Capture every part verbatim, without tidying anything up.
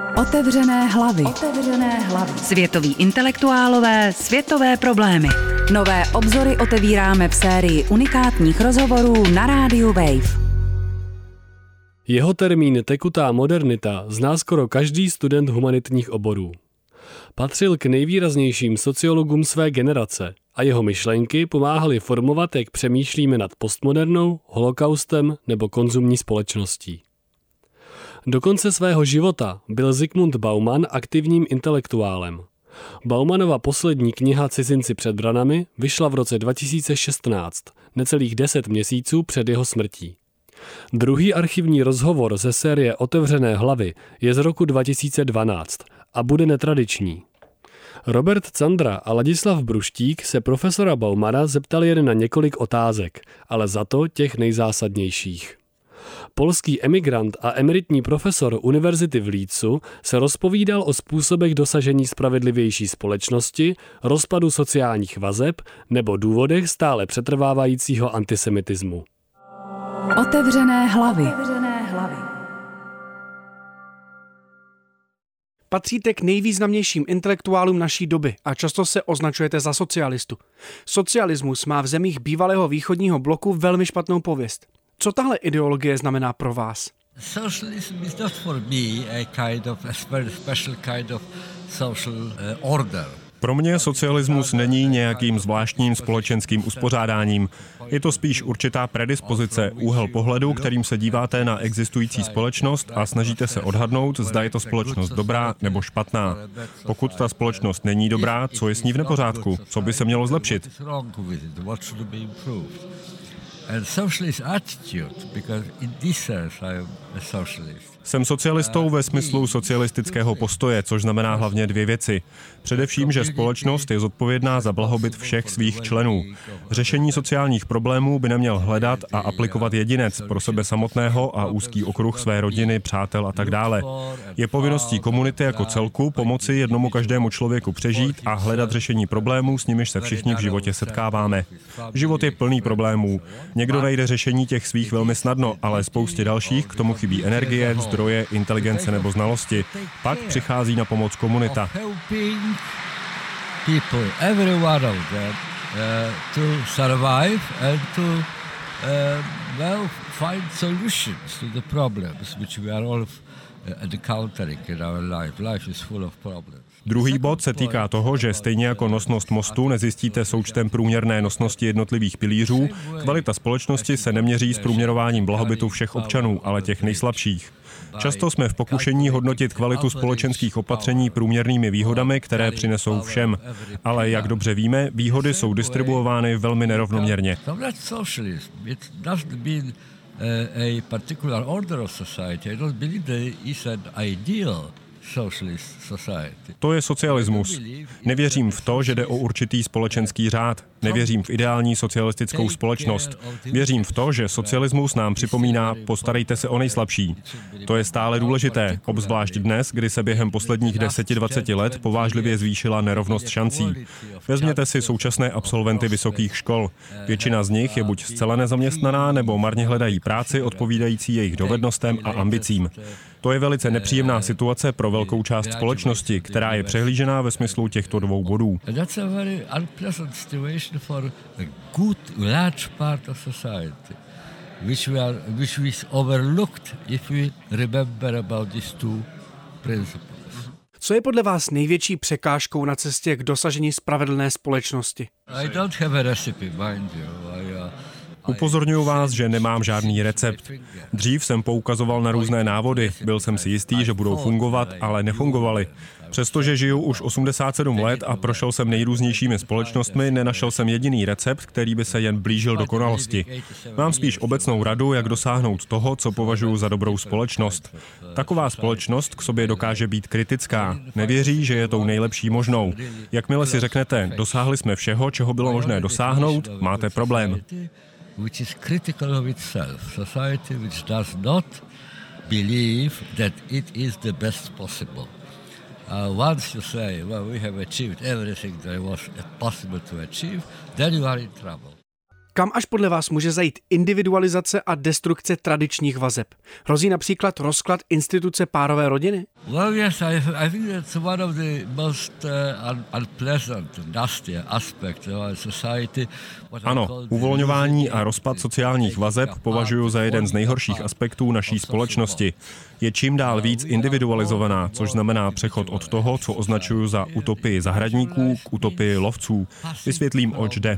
Otevřené hlavy. Otevřené hlavy. Světoví intelektuálové, světové problémy. Nové obzory otevíráme v sérii unikátních rozhovorů na rádiu Wave. Jeho termín tekutá modernita zná skoro každý student humanitních oborů. Patřil k nejvýraznějším sociologům své generace a jeho myšlenky pomáhaly formovat, jak přemýšlíme nad postmodernou, holokaustem nebo konzumní společností. Do konce svého života byl Zygmunt Bauman aktivním intelektuálem. Baumanova poslední kniha Cizinci před branami vyšla v roce dva tisíce šestnáct, necelých deset měsíců před jeho smrtí. Druhý archivní rozhovor ze série Otevřené hlavy je z roku dva tisíce dvanáct a bude netradiční. Robert Candra a Ladislav Bruštík se profesora Baumana zeptali jen na několik otázek, ale za to těch nejzásadnějších. Polský emigrant a emeritní profesor univerzity v Leedsu se rozpovídal o způsobech dosažení spravedlivější společnosti, rozpadu sociálních vazeb nebo důvodech stále přetrvávajícího antisemitismu. Otevřené hlavy. Otevřené hlavy. Patříte k nejvýznamnějším intelektuálům naší doby a často se označujete za socialistu. Socialismus má v zemích bývalého východního bloku velmi špatnou pověst. Co tahle ideologie znamená pro vás? Socialism is not for me a kind of a very special kind of social order. Pro mě socialismus není nějakým zvláštním společenským uspořádáním. Je to spíš určitá predispozice, úhel pohledu, kterým se díváte na existující společnost a snažíte se odhadnout, zda je to společnost dobrá nebo špatná. Pokud ta společnost není dobrá, co je s ní v nepořádku? Co by se mělo zlepšit? Jsem socialistou ve smyslu socialistického postoje, což znamená hlavně dvě věci. Především, že společnost je zodpovědná za blahobyt všech svých členů. Řešení sociálních problémů by neměl hledat a aplikovat jedinec pro sebe samotného a úzký okruh své rodiny, přátel a tak dále. Je povinností komunity jako celku pomoci jednomu každému člověku přežít a hledat řešení problémů, s nimiž se všichni v životě setkáváme. Život je plný problémů. Někdo najde řešení těch svých velmi snadno, ale spoustě dalších k tomu chybí energie, zdroje, inteligence nebo znalosti. Pak přichází na pomoc komunita. Druhý bod se týká toho, že stejně jako nosnost mostu nezjistíte součtem průměrné nosnosti jednotlivých pilířů, kvalita společnosti se neměří s průměrováním blahobytu všech občanů, ale těch nejslabších. Často jsme v pokušení hodnotit kvalitu společenských opatření průměrnými výhodami, které přinesou všem. Ale jak dobře víme, výhody jsou distribuovány velmi nerovnoměrně. A particular order of society. I don't believe there is an ideal socialist society. To je socialismus. Nevěřím v to, že jde o určitý společenský řád. Nevěřím v ideální socialistickou společnost. Věřím v to, že socialismus nám připomíná, postarejte se o nejslabší. To je stále důležité, obzvlášť dnes, kdy se během posledních deseti dvaceti let povážlivě zvýšila nerovnost šancí. Vezměte si současné absolventy vysokých škol. Většina z nich je buď zcela nezaměstnaná, nebo marně hledají práci odpovídající jejich dovednostem a ambicím. To je velice nepříjemná situace pro velkou část společnosti, která je přehlížená ve smyslu těchto dvou bodů. For a good large part of society, which we are, which is overlooked if we remember about these two principles. Co je podle vás největší překážkou na cestě k dosažení spravedlné společnosti? I don't have a recipe, mind you. I, uh, Upozorňuji vás, že nemám žádný recept. Dřív jsem poukazoval na různé návody, byl jsem si jistý, že budou fungovat, ale nefungovaly. Přestože žiju už osmdesát sedm let a prošel jsem nejrůznějšími společnostmi, nenašel jsem jediný recept, který by se jen blížil dokonalosti. Mám spíš obecnou radu, jak dosáhnout toho, co považuji za dobrou společnost. Taková společnost k sobě dokáže být kritická. Nevěří, že je tou nejlepší možnou. Jakmile si řeknete, dosáhli jsme všeho, čeho bylo možné dosáhnout, máte problém. Which is critical of itself. Society which does not believe that it is the best possible. Uh, once you say, well, we have achieved everything that was possible to achieve, then you are in trouble. Kam až podle vás může zajít individualizace a destrukce tradičních vazeb? Hrozí například rozklad instituce párové rodiny? Well, yes, I, I think that's one of the most uh, un, unpleasant, nasty aspects of our society. Ano, uvolňování a rozpad sociálních vazeb považuji za jeden z nejhorších aspektů naší společnosti. Je čím dál víc individualizovaná, což znamená přechod od toho, co označuju za utopii zahradníků, k utopii lovců. Vysvětlím, oč jde.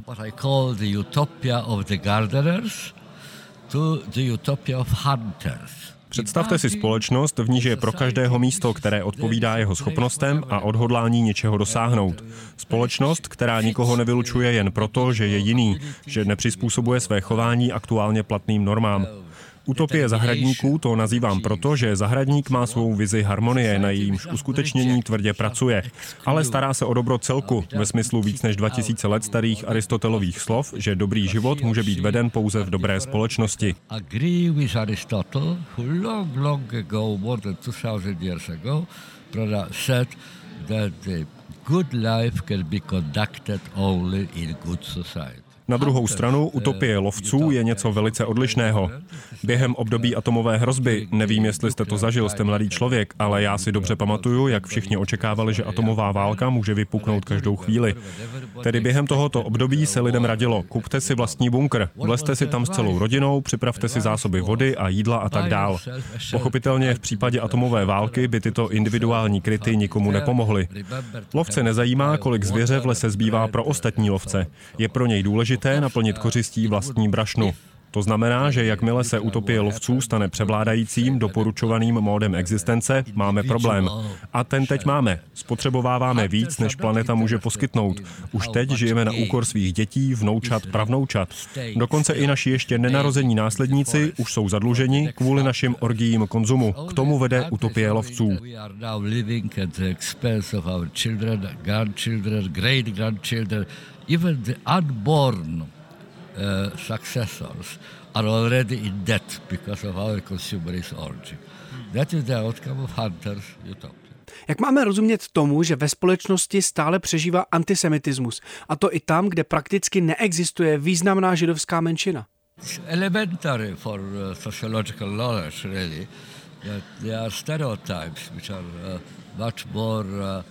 Představte si společnost, v níž je pro každého místo, které odpovídá jeho schopnostem a odhodlání něčeho dosáhnout. Společnost, která nikoho nevylučuje jen proto, že je jiný, že nepřizpůsobuje své chování aktuálně platným normám. Utopie zahradníků to nazývám proto, že zahradník má svou vizi harmonie, na jejímž uskutečnění tvrdě pracuje, ale stará se o dobro celku, ve smyslu víc než dva tisíce let starých Aristotelových slov, že dobrý život může být veden pouze v dobré společnosti. Na druhou stranu, utopie lovců je něco velice odlišného. Během období atomové hrozby, nevím, jestli jste to zažil, jste mladý člověk, ale já si dobře pamatuju, jak všichni očekávali, že atomová válka může vypuknout každou chvíli. Tedy během tohoto období se lidem radilo, kupte si vlastní bunkr, vlezte si tam s celou rodinou, připravte si zásoby vody a jídla a tak dál. Pochopitelně v případě atomové války by tyto individuální kryty nikomu nepomohly. Lovce nezajímá, kolik zvěře v lese zbývá pro ostatní lovce. Je pro něj důležité naplnit kořistí vlastní brašnu. To znamená, že jakmile se utopie lovců stane převládajícím, doporučovaným módem existence, máme problém. A ten teď máme. Spotřebováváme víc, než planeta může poskytnout. Už teď žijeme na úkor svých dětí, vnoučat, pravnoučat. Dokonce i naši ještě nenarození následníci už jsou zadluženi kvůli našim orgiím konzumu. K tomu vede utopie lovců. Uh, successors are already in debt because of our consumerist orgy. That is the outcome of Hunter's utopia. Jak máme rozumět tomu, že ve společnosti stále přežívá antisemitismus, a to i tam, kde prakticky neexistuje významná židovská menšina? It's elementary for uh, sociological knowledge, really, that there are stereotypes which are uh, much more uh,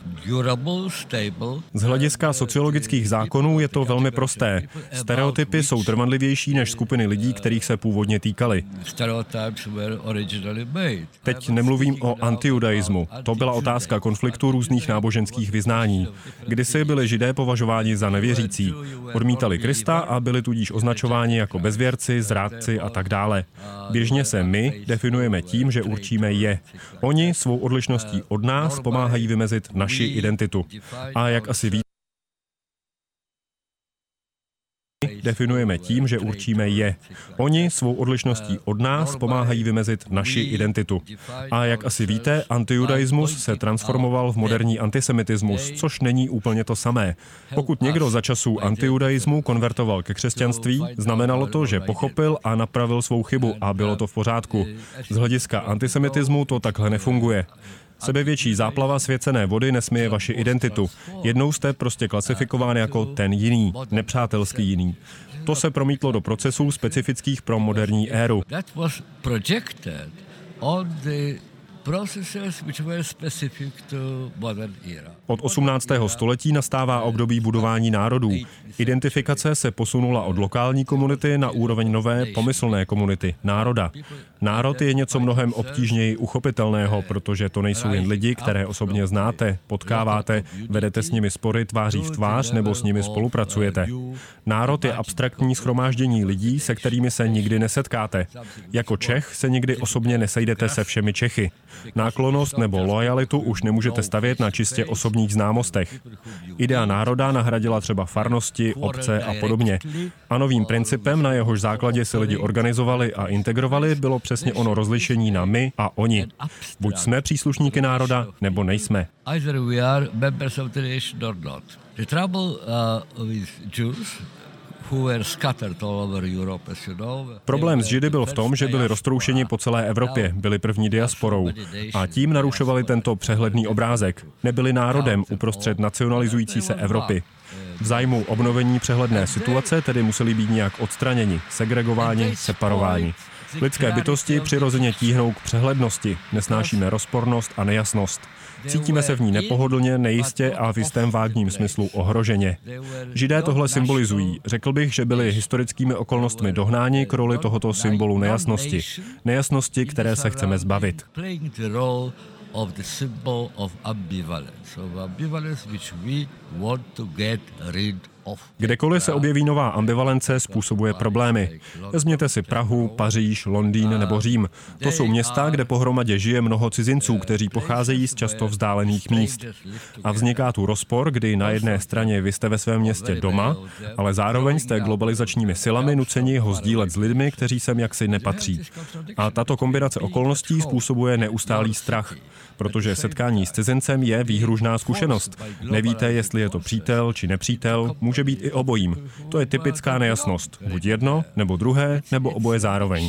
Z hlediska sociologických zákonů je to velmi prosté. Stereotypy jsou trvanlivější než skupiny lidí, kterých se původně týkaly. Teď nemluvím o antijudaismu. To byla otázka konfliktu různých náboženských vyznání. Kdysi byli Židé považováni za nevěřící. Odmítali Krista a byli tudíž označováni jako bezvěrci, zrádci a tak dále. Běžně se my definujeme tím, že určíme je. Oni svou odlišností od nás pomáhají vymezit naši identitu. A jak asi víte, definujeme tím, že určíme je. Oni svou odlišností od nás pomáhají vymezit naši identitu. A jak asi víte, antijudaismus se transformoval v moderní antisemitismus, což není úplně to samé. Pokud někdo za časů antijudaismu konvertoval ke křesťanství, znamenalo to, že pochopil a napravil svou chybu a bylo to v pořádku. Z hlediska antisemitismu to takhle nefunguje. Sebevětší záplava svěcené vody nesměje vaši identitu. Jednou jste prostě klasifikován jako ten jiný, nepřátelský jiný. To se promítlo do procesů specifických pro moderní éru. Od osmnáctého století nastává období budování národů. Identifikace se posunula od lokální komunity na úroveň nové pomyslné komunity, národa. Národ je něco mnohem obtížněji uchopitelného, protože to nejsou jen lidi, které osobně znáte, potkáváte, vedete s nimi spory tváří v tvář nebo s nimi spolupracujete. Národ je abstraktní shromáždění lidí, se kterými se nikdy nesetkáte. Jako Čech se nikdy osobně nesejdete se všemi Čechy. Náklonnost nebo loajalitu už nemůžete stavět na čistě osobních známostech. Idea národa nahradila třeba farnosti, obce a podobně. A novým principem, na jehož základě se lidi organizovali a integrovali, bylo přesně ono rozlišení na my a oni. Buď jsme příslušníky národa, nebo nejsme. Problém s Židy byl v tom, že byli roztroušeni po celé Evropě, byli první diasporou a tím narušovali tento přehledný obrázek. Nebyli národem uprostřed nacionalizující se Evropy. V zájmu obnovení přehledné situace tedy museli být nějak odstraněni, segregováni, separováni. Lidské bytosti přirozeně tíhnou k přehlednosti, nesnášíme rozpornost a nejasnost. Cítíme se v ní nepohodlně, nejistě a v jistém vágním smyslu ohroženě. Židé tohle symbolizují. Řekl bych, že byli historickými okolnostmi dohnáni k roli tohoto symbolu nejasnosti. Nejasnosti, které se chceme zbavit. Of the symbol of ambivalence, of ambivalence which we want to get rid of. Kdekoliv se objeví nová ambivalence, způsobuje problémy. Vezměte si Prahu, Paříž, Londýn nebo Řím. To jsou města, kde pohromadě žije mnoho cizinců, kteří pocházejí z často vzdálených míst. A vzniká tu rozpor, kdy na jedné straně vy jste ve svém městě doma, ale zároveň jste globalizačními silami nuceni ho sdílet s lidmi, kteří sem jaksi nepatří. A tato kombinace okolností způsobuje neustálý strach, protože setkání s cizincem je výhružná zkušenost. Nevíte, jestli je to přítel či nepřítel, může být i obojím. To je typická nejasnost. Buď jedno, nebo druhé, nebo oboje zároveň.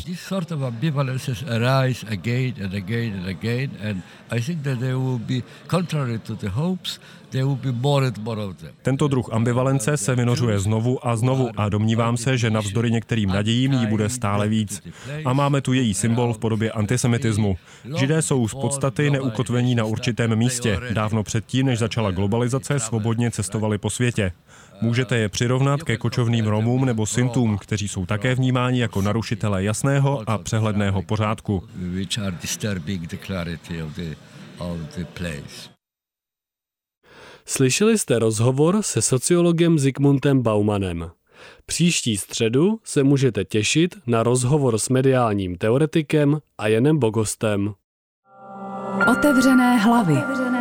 Tento druh ambivalence se vynořuje znovu a znovu a domnívám se, že navzdory některým nadějím jí bude stále víc. A máme tu její symbol v podobě antisemitismu. Židé jsou z podstaty neukotvení na určitém místě. Dávno předtím, než začala globalizace, svobodně cestovali po světě. Můžete je přirovnat ke kočovným Romům nebo Sintům, kteří jsou také vnímáni jako narušitelé jasného a přehledného pořádku. Slyšeli jste rozhovor se sociologem Zikmundem Baumanem. Příští středu se můžete těšit na rozhovor s mediálním teoretikem a Janem Bogostem. Otevřené hlavy.